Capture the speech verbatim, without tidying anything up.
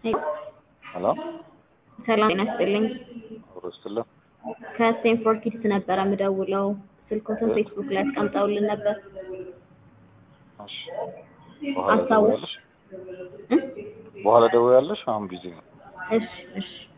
Hello? ሰላም ይነስልኝ ወረስለ ከስቴንፎርድ ኪድስ ነበር የምደውለው ስልኮትን እት ፌስቡክ ላይ አስቀምጠውልን ነበር እሺ በኋላ አስታውስ ደውያለሽ በኋላ ደውያለሽ አሁን ቢዚ ነው እሺ እሺ